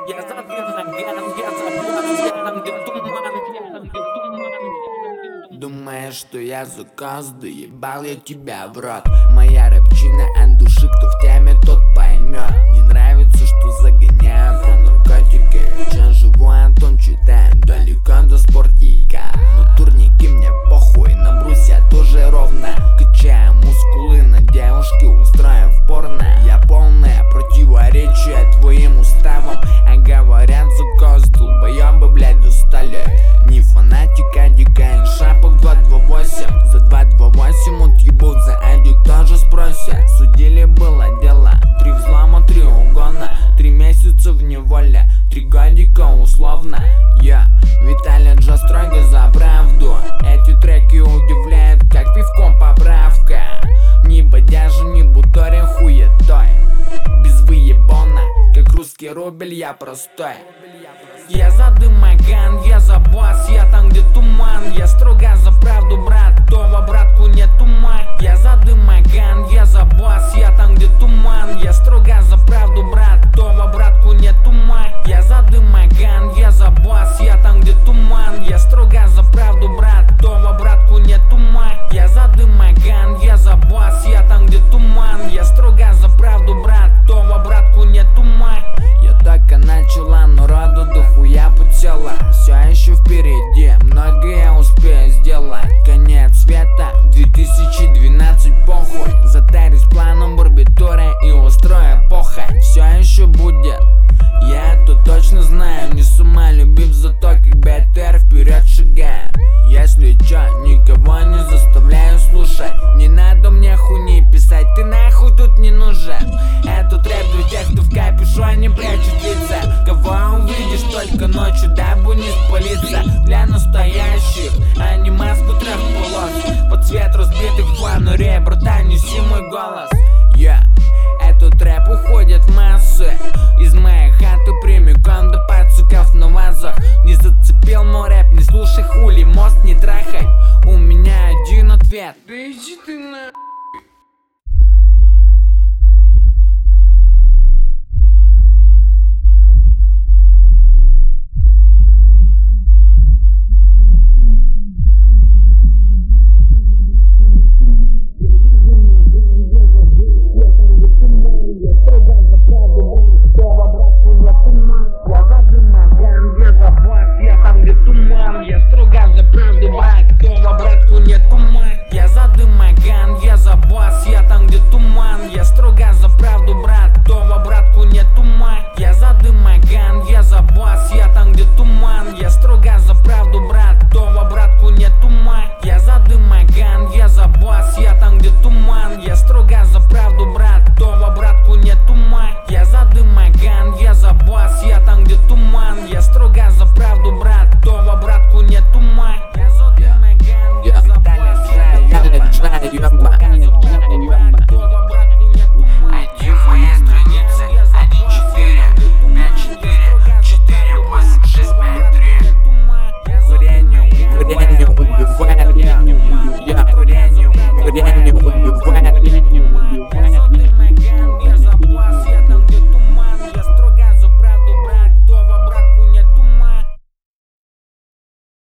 Я за дымом, я забуду, я там, где туман. Думаешь, что я заказ, да ебал я тебя в рот. Моя рэпчина от души, кто в теме, тот поймет. Не нравится, что загоняю про наркотики. Чем живу, Антон читаем, далеко до спортика. Но турники мне похуй, на брусе тоже ровно. Качаю мускулы на девушке, устроим в порно. Я полное противоречие твоим уставам. А говорят, заказ, долбоёбы, блядь, достали. Не фанатика, дикая шапок 228. За 228 отъебут, за адик тоже спросят. Судили было дело, 3 взлома, 3 угона, 3 месяца в неволе, 3 годика условно. Я Виталий Джо строго за правду. Эти треки удивляют, как пивком поправка. Не бодяжа, не буторя хуетой. Без выебона, как русский рубль, я простой. Я за дымоган, я за бас, я там, где туман. Я строго за правду, брат, то в обратку нет ума. Я за дымоган, я за бас, я там, где туман. Я строго за правду, брат, то в обратку нет ума. Я за дымоган, я за бас, я там, где туман. Я строго за правду, брат, то в обратку нет ума. Я за дымоган, я за бас, я там, где туман. Я строго за правду, брат, то в обратку нет ума. Я только начала, но роду дохуя путела. Все еще впереди, многое успею сделать. Конец света, 2012, похуй. Затарюсь планом барбитура и устрою похоть. Все еще будет, я это точно знаю.